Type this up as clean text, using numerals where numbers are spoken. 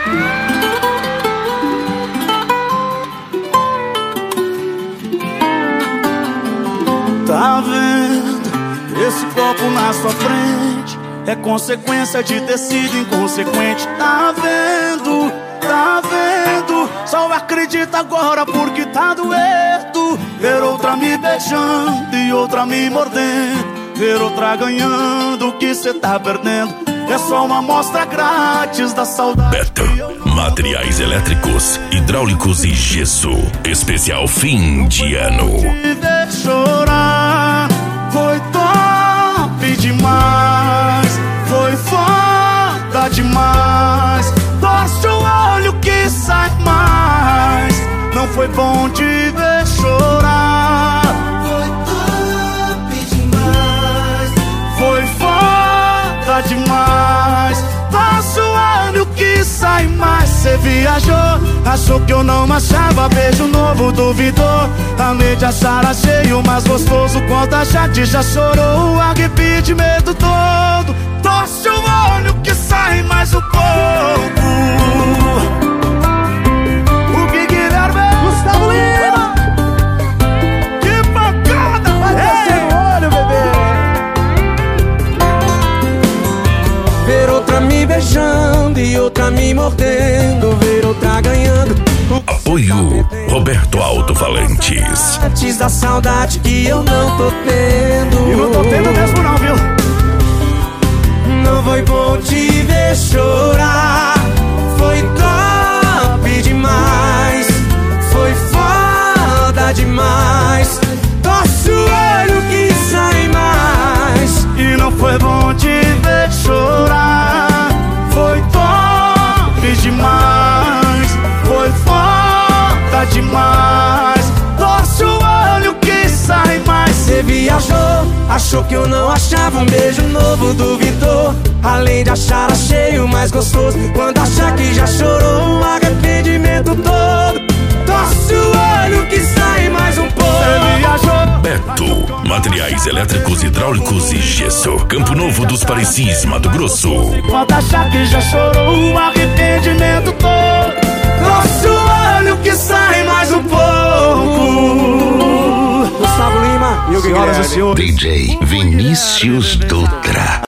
Tá vendo esse copo na sua frente? É consequência de ter sido inconsequente. Tá vendo, tá vendo? Só acredita agora porque tá doendo. Ver outra me beijando e outra me mordendo. Ver outra ganhando o que cê tá perdendo. É só uma amostra grátis da saudade. Beto, materiais elétricos, hidráulicos e gesso. Especial fim de ano. Te ver chorar foi top demais. Foi foda demais. Torce o olho que sai mais. Não foi bom te ver chorar. Foi top demais. Foi foda demais. Torce o olho que sai mais. Cê viajou, achou que eu não achava. Beijo novo, duvidou. Amei de achar cheio, mais gostoso. Quando a gente já chorou, o arrependimento todo. Torce o olho que sai mais um pouco. O Big Guilherme Gustavo Lima. Que pancada! Vai descer no olho, bebê. Ver outra me beijando e outra me mordendo. Ver outra ganhando. Apoio Roberto Alto-Falantes. Antes da saudade que eu não tô tendo. E não tô tendo mesmo não, viu? Não foi bom te ver chorar. Foi top demais. Foi foda demais. Torce o olho que sai mais. E não foi bom te ver chorar. Foi top demais. Foi foda demais. Torce o olho que sai mais. Cê viajou, achou que eu não achava. Um beijo novo, duvidou. Além de achar cheio, mais gostoso. Quando achar que já chorou, o arrependimento todo. Torce o olho que sai mais um pouco. Cê viajou. Beto, materiais elétricos, hidráulicos e gesso. Campo Novo dos Parecis, Mato Grosso. Quando achar que já chorou, o arrependimento todo. Torce o olho que sai mais um pouco. Gustavo Lima e o Senhoras e senhores, DJ Vinícius Dutra.